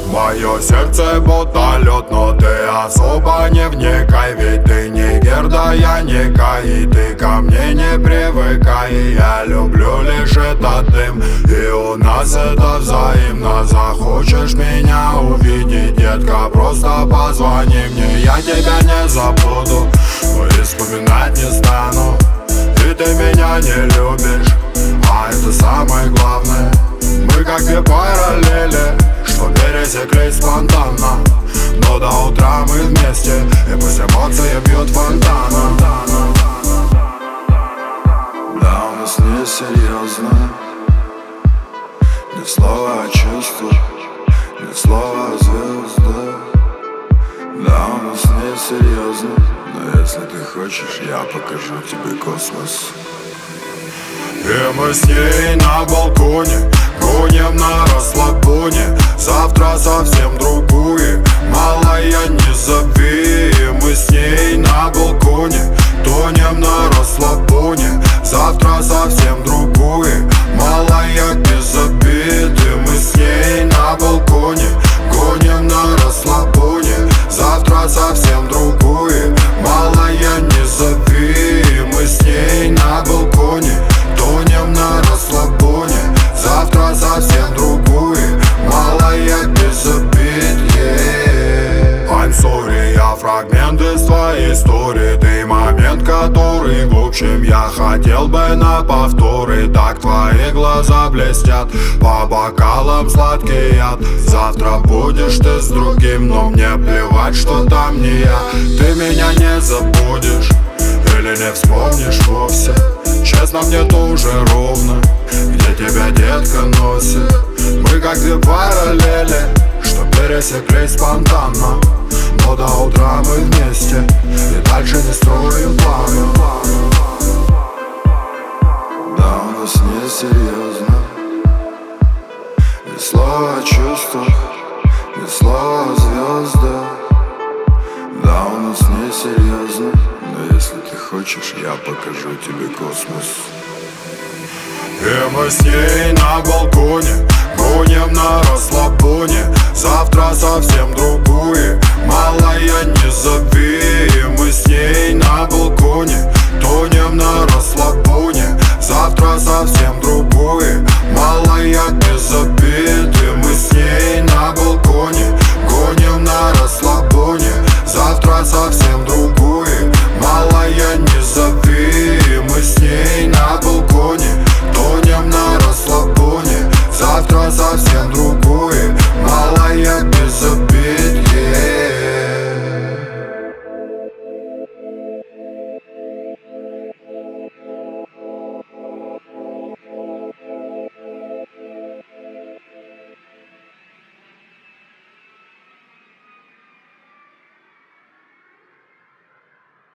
Мое сердце будто лед, но ты особо не вникай. Ведь ты не Герда, я не Кай, ты ко мне не привыкай. Я люблю лишь этот дым, и у нас это взаимно. Захочешь меня увидеть, детка, просто позвони мне. Я тебя не забуду, но и вспоминать не стану. И ты меня не любишь, а это самое главное. Мы как две параллели, что пересеклись спонтанно. Но до утра мы вместе, и пусть эмоции бьют фонтаном. Да, у нас не серьезно, ни слова о чувствах, ни слова о звездах. Да, у нас не серьезно, но если ты хочешь, я покажу тебе космос. И мы с ней на балконе гоним на расслабоне. Завтра совсем другую, малая, не зови. Мы с ней на балконе тонем на расслабоне. Завтра совсем другую, малая, без обид. И мы с ней на балконе гоним на расслабоне. Завтра совсем другую, малая, не зови. Мы с ней на балконе тонем на расслабоне. Завтра совсем другую, малая, без обид, yeah. I'm sorry, я фрагмент из твоей истории. Ты момент, который, в общем, я хотел бы на повторы. Так твои глаза блестят, по бокалам сладкий яд. Завтра будешь ты с другим, но мне плевать, что там не я. Ты меня не забудешь или не вспомнишь вовсе. Честно, мне тоже ровно, где тебя, детка, носит. Мы как две параллели, что пересеклись спонтанно. Но до утра мы вместе, и дальше не строим планы. Да, у нас не серьезно, ни слова о чувствах, ни слова о звездах. Да, у нас не серьезно, но если ты хочешь, я покажу тебе космос. И мы с ней на балконе гоним на расслабоне. Завтра совсем другую, малая, не зови. Мы с ней на балконе тонем на расслабоне. Завтра совсем